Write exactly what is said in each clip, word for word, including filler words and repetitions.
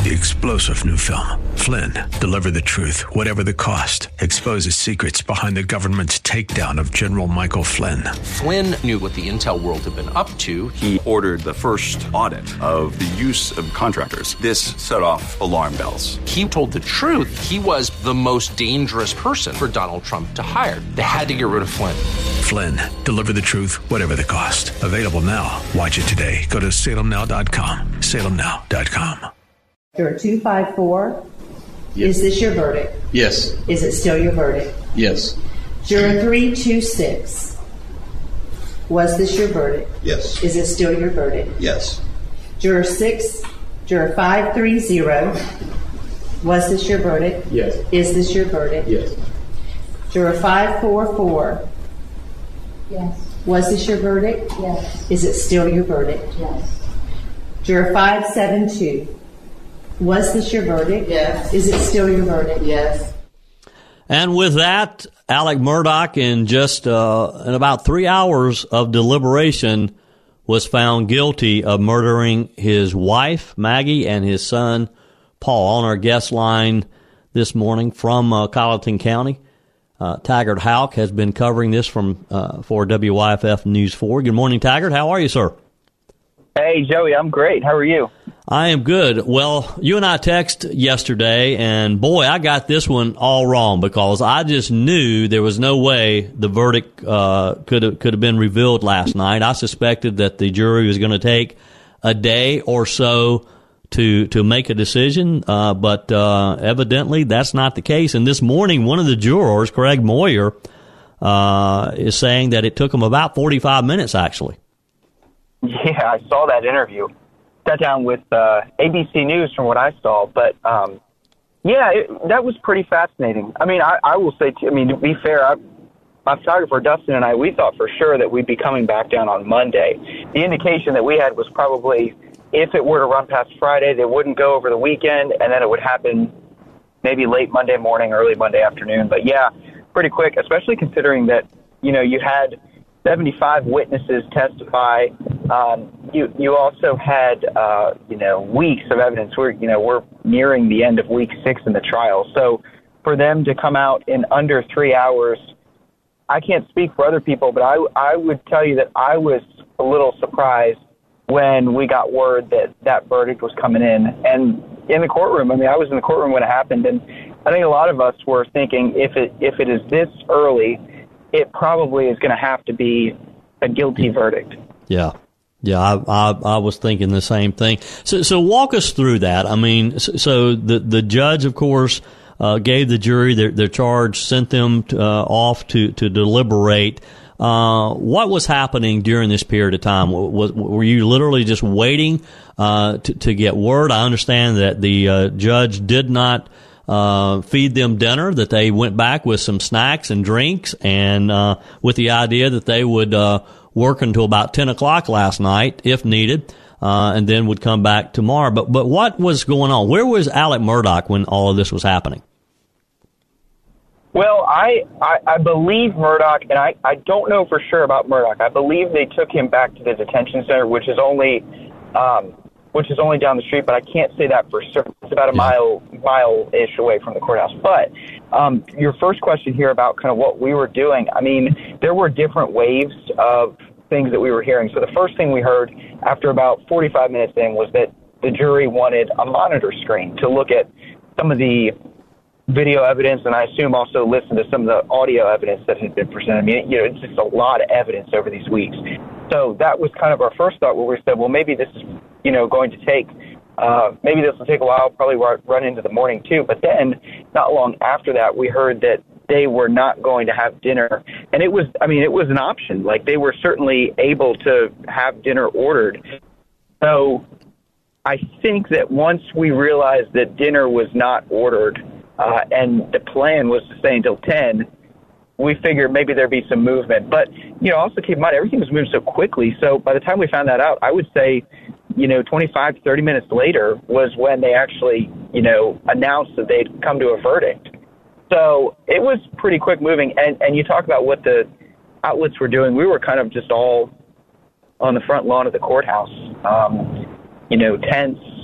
the explosive new film, Flynn, Deliver the Truth, Whatever the Cost, exposes secrets behind the government's takedown of General Michael Flynn. Flynn knew what the intel world had been up to. He ordered the first audit of the use of contractors. This set off alarm bells. He told the truth. He was the most dangerous person for Donald Trump to hire. They had to get rid of Flynn. Flynn, Deliver the Truth, Whatever the Cost. Available now. Watch it today. Go to salem now dot com. salem now dot com. Juror two five four, yes. Is this your verdict? Yes. Is it still your verdict? Yes. Juror three two six, was this your verdict? Yes. Is it still your verdict? Yes. Juror six, Juror five three zero, was this your verdict? Yes. Is this your verdict? Yes. Juror five four four, yes. Was this your verdict? Yes. Is it still your verdict? Yes. Juror five seven two, was this your verdict? Yes. Is it still your verdict? Yes. And with that, Alec Murdaugh, in just uh, in about three hours of deliberation, was found guilty of murdering his wife, Maggie, and his son, Paul. On our guest line this morning from uh, Colleton County, uh, Taggart Houck has been covering this from uh, for W Y F F News four. Good morning, Taggart. How are you, sir? Hey, Joey, I'm great. How are you? I am good. Well, you and I texted yesterday, and boy, I got this one all wrong because I just knew there was no way the verdict uh, could have could have been revealed last night. I suspected that the jury was going to take a day or so to to make a decision, uh, but uh, evidently that's not the case. And this morning, one of the jurors, Craig Moyer, uh, is saying that it took him about forty-five minutes, actually. Yeah, I saw that interview. Sat down with uh, A B C News from what I saw, but um, yeah, it, that was pretty fascinating. I mean, I, I will say, too, I mean, to be fair, I, my photographer Dustin and I, we thought for sure that we'd be coming back down on Monday. The indication that we had was probably if it were to run past Friday, they wouldn't go over the weekend, and then it would happen maybe late Monday morning, early Monday afternoon. But yeah, pretty quick, especially considering that, you know, you had seventy-five witnesses testify. Um, you you also had uh, you know weeks of evidence. We're you know we're nearing the end of week six in the trial. So for them to come out in under three hours, I can't speak for other people, but I I would tell you that I was a little surprised when we got word that that verdict was coming in. And in the courtroom, I mean, I was in the courtroom when it happened, and I think a lot of us were thinking if it if it is this early, it probably is going to have to be a guilty verdict. Yeah. Yeah, I, I I was thinking the same thing. So so walk us through that. I mean, so, so the the judge, of course, uh, gave the jury their, their charge, sent them to, uh, off to, to deliberate. Uh, what was happening during this period of time? Was, were you literally just waiting uh, to, to get word? I understand that the uh, judge did not uh, feed them dinner, that they went back with some snacks and drinks, and uh, with the idea that they would uh, work until about ten o'clock last night, if needed, uh, and then would come back tomorrow. But but what was going on? Where was Alec Murdaugh when all of this was happening? Well, I, I, I believe Murdaugh, and I, I don't know for sure about Murdaugh. I believe they took him back to the detention center, which is only um, which is only down the street, but I can't say that for certain. It's about a Yeah. mile, mile-ish away from the courthouse. But um, your first question here about kind of what we were doing, I mean, there were different waves of things that we were hearing. So the first thing we heard after about forty-five minutes in was that the jury wanted a monitor screen to look at some of the video evidence, and I assume also listen to some of the audio evidence that had been presented. I mean, you know, it's just a lot of evidence over these weeks. So that was kind of our first thought, where we said, well, maybe this is, you know, going to take, uh, maybe this will take a while, probably run into the morning too. But then, not long after that, we heard that they were not going to have dinner. And it was, I mean, it was an option. Like, they were certainly able to have dinner ordered. So I think that once we realized that dinner was not ordered, Uh, and the plan was to stay until ten, we figured maybe there'd be some movement. But, you know, also keep in mind, everything was moving so quickly. So by the time we found that out, I would say, you know, twenty-five to thirty minutes later was when they actually, you know, announced that they'd come to a verdict. So it was pretty quick moving. And, and you talk about what the outlets were doing. We were kind of just all on the front lawn of the courthouse, um, you know, tents,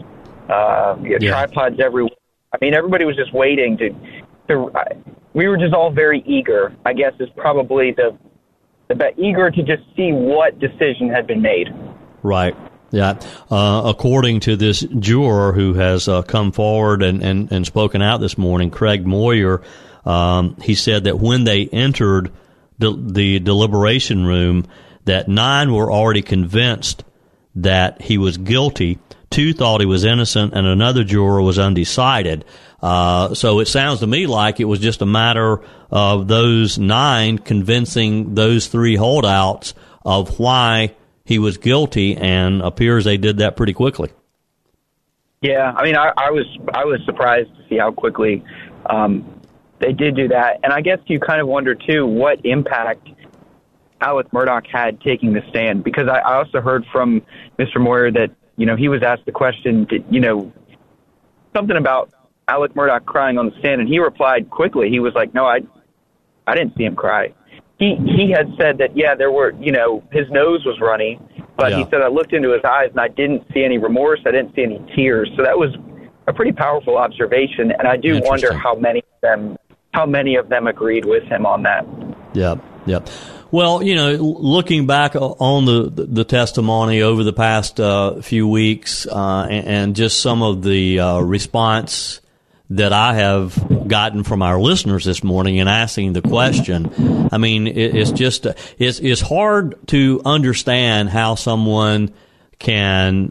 uh, you know, Yeah. tripods everywhere. I mean, everybody was just waiting to. to uh, we were just all very eager, I guess, is probably the the be- eager to just see what decision had been made. Right. Yeah. Uh, according to this juror who has uh, come forward and, and, and spoken out this morning, Craig Moyer, um, he said that when they entered the, the deliberation room, that nine were already convinced that he was guilty, two thought he was innocent, and another juror was undecided. Uh, so it sounds to me like it was just a matter of those nine convincing those three holdouts of why he was guilty, and appears they did that pretty quickly. Yeah, I mean, I, I was I was surprised to see how quickly um, they did do that, and I guess you kind of wonder too what impact Alec Murdaugh had taking the stand, because I, I also heard from Mister Moyer that you know he was asked the question, did, you know, something about Alec Murdaugh crying on the stand, and he replied quickly. He was like, "No, I I didn't see him cry." He he had said that, yeah, there were, you know, his nose was runny, but Yeah. he said, I looked into his eyes and I didn't see any remorse. I didn't see any tears. So that was a pretty powerful observation. And I do wonder how many of them, how many of them agreed with him on that. Yep. Yep. Well, you know, looking back on the, the testimony over the past uh, few weeks uh, and, and just some of the uh, response that I have gotten from our listeners this morning in asking the question. I mean, it, it's just, it's, it's hard to understand how someone can,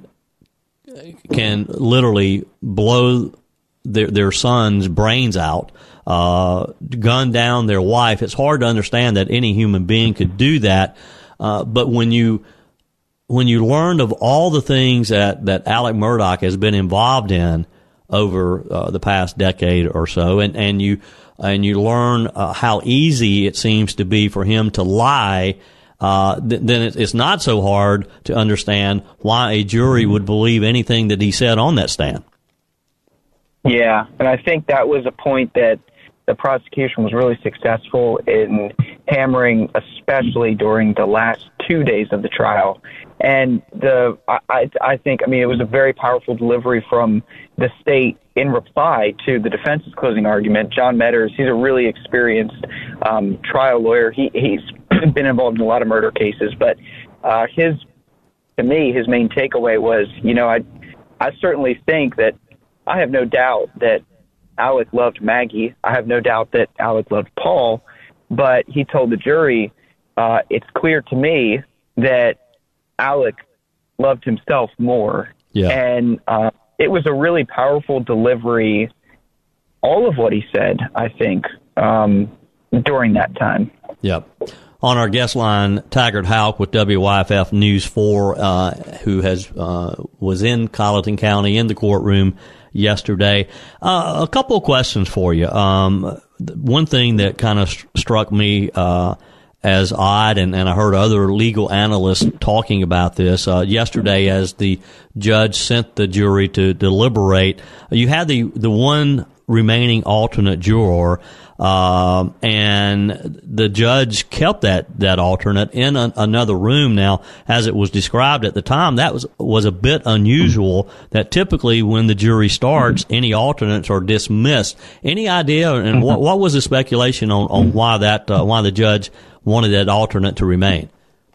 can literally blow their, their son's brains out, uh, gun down their wife. It's hard to understand that any human being could do that. Uh, but when you, when you learned of all the things that, that Alec Murdaugh has been involved in over uh, the past decade or so, and, and you and you learn uh, how easy it seems to be for him to lie, uh, th- then it, it's not so hard to understand why a jury would believe anything that he said on that stand. Yeah, and I think that was a point that the prosecution was really successful in hammering, especially during the last two days of the trial. And the I, I think, I mean, it was a very powerful delivery from the state in reply to the defense's closing argument. John Metters, he's a really experienced um, trial lawyer. He, he's been involved in a lot of murder cases, but uh, his, to me, his main takeaway was, you know, I, I certainly think that I have no doubt that Alec loved Maggie. I have no doubt that Alec loved Paul, but he told the jury, uh, it's clear to me that Alec loved himself more. Yeah. And uh, it was a really powerful delivery, all of what he said, I think, um, during that time. Yep. On our guest line, Taggart Houck with W Y F F News four, uh, who has uh, was in Colleton County in the courtroom yesterday. Uh, a couple of questions for you. Um, one thing that kind of st- struck me uh, as odd, and, and I heard other legal analysts talking about this uh, yesterday as the judge sent the jury to deliberate. You had the, the one remaining alternate juror, uh, and the judge kept that, that alternate in a, another room. Now, as it was described at the time, that was, was a bit unusual, that typically when the jury starts, any alternates are dismissed. Any idea, and what, what was the speculation on, on why that, uh, why the judge wanted that alternate to remain?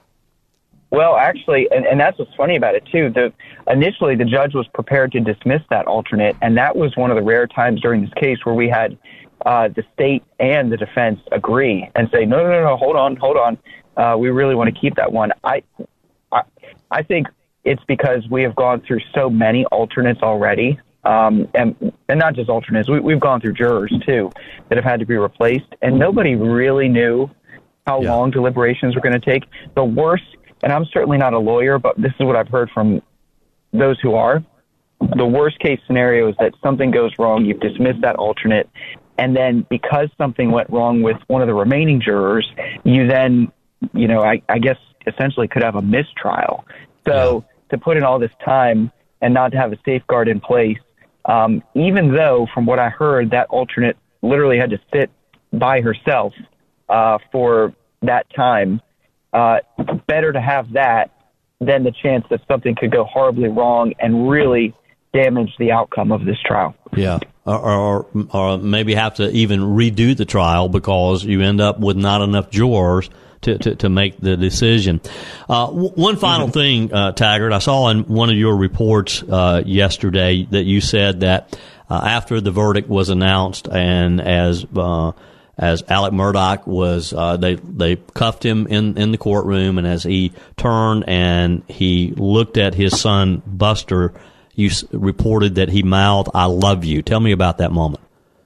Well, actually, and, and that's what's funny about it, too. The, initially, the judge was prepared to dismiss that alternate, and that was one of the rare times during this case where we had uh, the state and the defense agree and say, no, no, no, no, hold on, hold on. Uh, we really want to keep that one. I, I, I think it's because we have gone through so many alternates already, um, and, and not just alternates. We, we've gone through jurors, too, that have had to be replaced, and nobody really knew how Yeah. long deliberations were going to take. The worst, and I'm certainly not a lawyer, but this is what I've heard from those who are, the worst case scenario is that something goes wrong, you've dismissed that alternate, and then because something went wrong with one of the remaining jurors, you then, you know, I, I guess essentially could have a mistrial. So to put in all this time and not to have a safeguard in place, um, even though from what I heard, that alternate literally had to sit by herself uh, for that time, uh, better to have that than the chance that something could go horribly wrong and really damage the outcome of this trial. Yeah, or, or, or maybe have to even redo the trial because you end up with not enough jurors to, to, to make the decision. Uh, w- one final mm-hmm. thing, uh, Taggart, I saw in one of your reports uh, yesterday that you said that uh, after the verdict was announced and as uh, as Alec Murdaugh was, uh, they they cuffed him in, in the courtroom, and as he turned and he looked at his son Buster, you s- reported that he mouthed, "I love you." Tell me about that moment.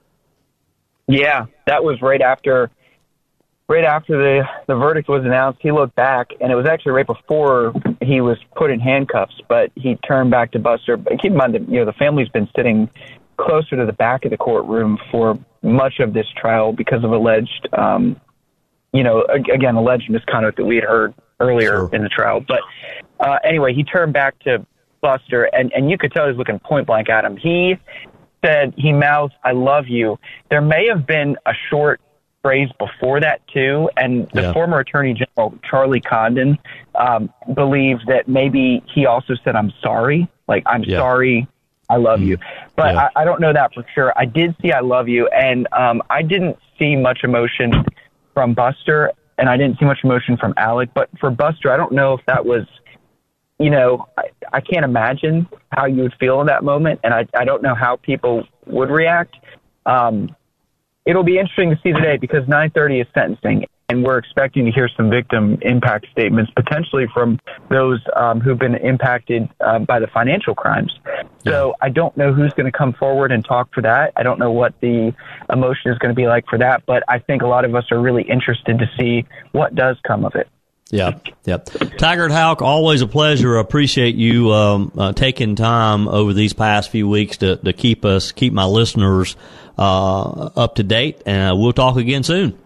Yeah, that was right after right after the, the verdict was announced. He looked back, and it was actually right before he was put in handcuffs, but he turned back to Buster. But keep in mind that, you know, the family's been sitting closer to the back of the courtroom for much of this trial because of alleged, um, you know, again, alleged misconduct that we had heard earlier sure. in the trial. But uh, anyway, he turned back to Buster, and, and you could tell he was looking point blank at him. He said, he mouthed, "I love you." There may have been a short phrase before that, too, and the yeah. former Attorney General, Charlie Condon, um, believed that maybe he also said, "I'm sorry," like, "I'm yeah. sorry, I love mm. you." But yeah. I, I don't know that for sure. I did see "I love you," and um, I didn't see much emotion from Buster, and I didn't see much emotion from Alec. But for Buster, I don't know if that was, you know, I, I can't imagine how you would feel in that moment, and I, I don't know how people would react. Um, it'll be interesting to see today because nine thirty is sentencing, and we're expecting to hear some victim impact statements, potentially from those um, who've been impacted uh, by the financial crimes. So I don't know who's going to come forward and talk for that. I don't know what the emotion is going to be like for that, but I think a lot of us are really interested to see what does come of it. Yeah, yeah. Taggart Houck, always a pleasure. I appreciate you um, uh, taking time over these past few weeks to, to keep us, keep my listeners uh, up to date, and we'll talk again soon.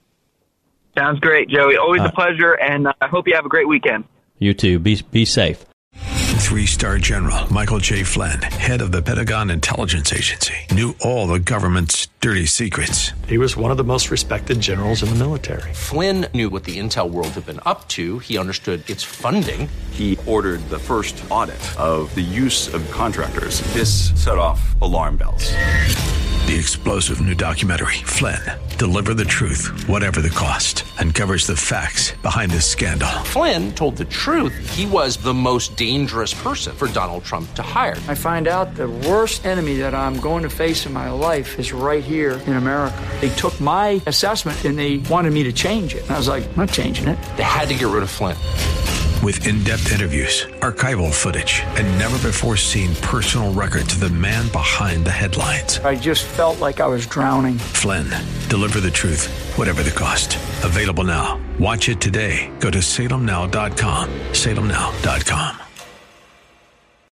Sounds great, Joey. Always uh, a pleasure, and I hope you have a great weekend. You too. Be be safe. Three-star General Michael J. Flynn, head of the Pentagon Intelligence Agency, knew all the government's dirty secrets. He was one of the most respected generals in the military. Flynn knew what the intel world had been up to. He understood its funding. He ordered the first audit of the use of contractors. This set off alarm bells. The explosive new documentary, Flynn, Deliver the Truth, Whatever the Cost, uncovers the facts behind this scandal. Flynn told the truth. He was the most dangerous person for Donald Trump to hire. I find out the worst enemy that I'm going to face in my life is right here in America. They took my assessment and they wanted me to change it. And I was like, I'm not changing it. They had to get rid of Flynn. With in-depth interviews, archival footage, and never-before-seen personal records of the man behind the headlines. I just felt like I was drowning. Flynn, Deliver the Truth, Whatever the Cost. Available now. Watch it today. Go to salem now dot com. salem now dot com.